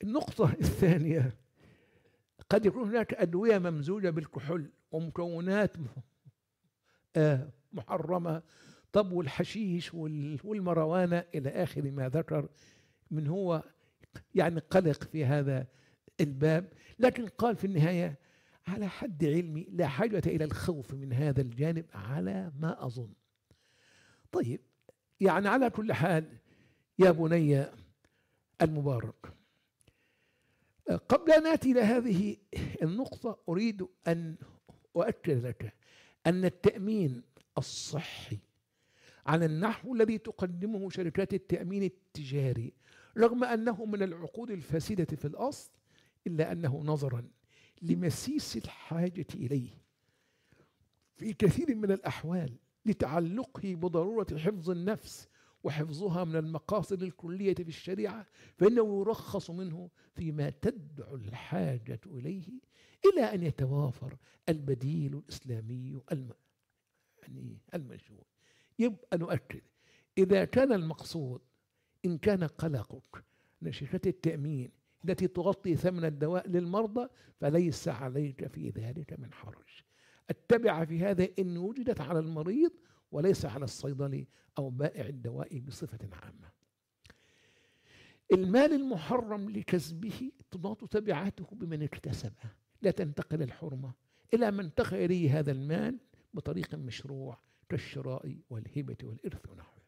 النقطة الثانية، قد يكون هناك أدوية ممزوجة بالكحول ومكونات محرمة. طب والحشيش والمروانة إلى آخر ما ذكر من هو يعني قلق في هذا الباب. لكن قال في النهاية على حد علمي لا حاجة إلى الخوف من هذا الجانب على ما أظن. طيب، يعني على كل حال يا بني المبارك، قبل أن نأتي إلى هذه النقطة أريد أن أؤكد لك أن التأمين الصحي على النحو الذي تقدمه شركات التأمين التجاري، رغم أنه من العقود الفاسدة في الأصل، إلا أنه نظرا لمسيس الحاجة إليه في كثير من الأحوال لتعلقه بضرورة حفظ النفس وحفظها من المقاصد الكلية في الشريعة، فإنه يرخص منه فيما تدعو الحاجة إليه إلى أن يتوافر البديل الإسلامي يعني المشروع. يبقى نؤكد، إذا كان المقصود إن كان قلقك أن شركة التأمين التي تغطي ثمن الدواء للمرضى فليس عليك في ذلك من حرج. اتبع في هذا إن وجدت على المريض وليس على الصيدلي أو بائع الدواء بصفة عامة. المال المحرم لكسبه تضاد تبعاته بمن اكتسبه، لا تنتقل الحرمة إلى من انتقل إليه هذا المال بطريق مشروع كالشراء والهبة والإرث ونحوه.